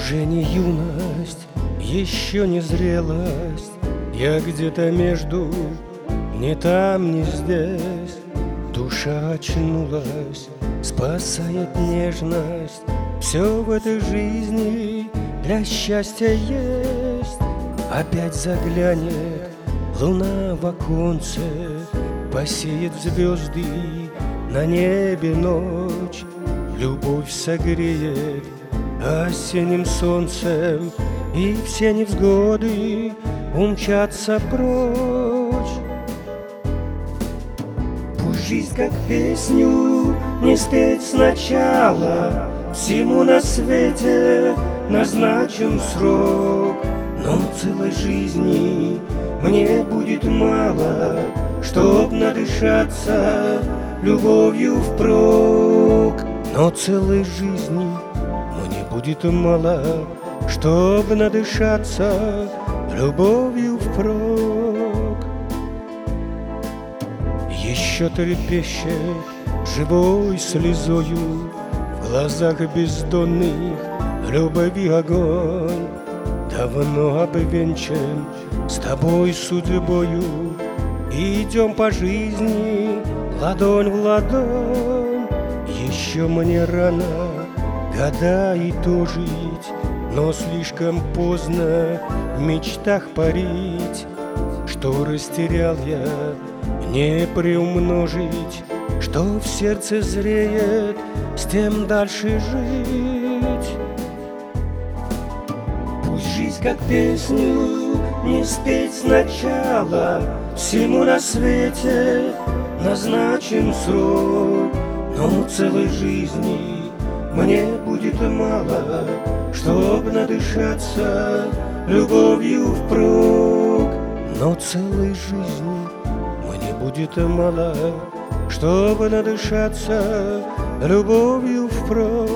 Уже не юность, еще не зрелость, я где-то между, ни там, ни здесь. Душа очнулась, спасает нежность. Все в этой жизни для счастья есть. Опять заглянет луна в оконце, посеет звезды на небе ночь. Любовь согреет осенним солнцем, и все невзгоды умчатся прочь. Пусть жизнь как песню не спеть сначала, всему на свете назначен срок. Но целой жизни мне будет мало, чтоб надышаться любовью впрок. Но целой жизни мне будет мало, чтоб надышаться любовью впрок. Еще трепещет живой слезою в глазах бездонных любви огонь. Давно обвенчан с тобой судьбою, идем по жизни ладонь в ладонь. Еще мне рано гадай то жить, но слишком поздно в мечтах парить. Что растерял я, не приумножить, что в сердце зреет, с тем дальше жить. Пусть жизнь как песню не спеть сначала, всему на свете назначен срок. Но целой жизни мне будет мало, чтоб надышаться любовью впрок. Но целой жизни мне будет мало, чтоб надышаться любовью впрок.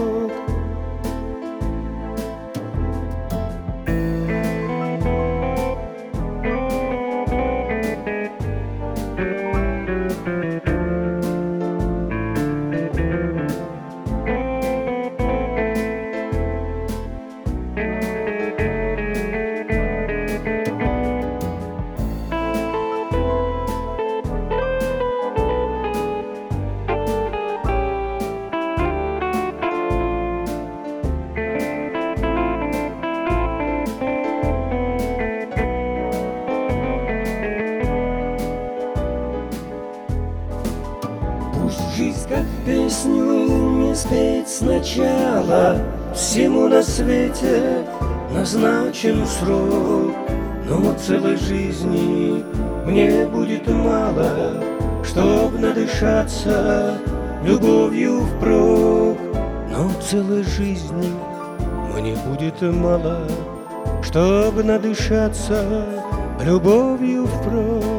Жизнь как песню не спеть сначала, всему на свете назначен срок. Но целой жизни мне будет мало, чтоб надышаться любовью впрок. Но целой жизни мне будет мало, чтоб надышаться любовью впрок.